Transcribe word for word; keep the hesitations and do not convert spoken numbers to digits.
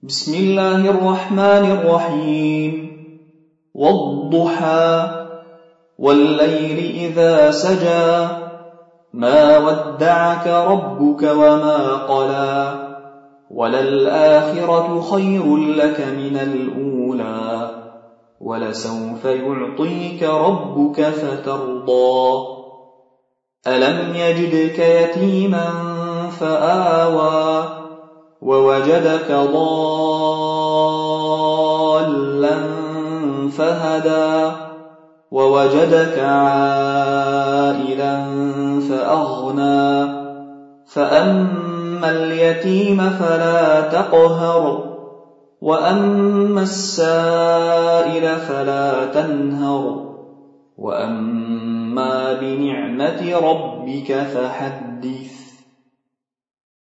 بسم الله الرحمن الرحيم والضحى والليل إذا سجى ما ودعك ربك وما قلى وللآخرة خير لك من الأولى ولسوف يعطيك ربك فترضى ألم يجدك يتيما فآوى ووجدك ضالا فهدى ووجدك عائلا فأغنى فأما اليتيم فلا تقهر وأما السائل فلا تنهر وأما بنعمة ربك فحدث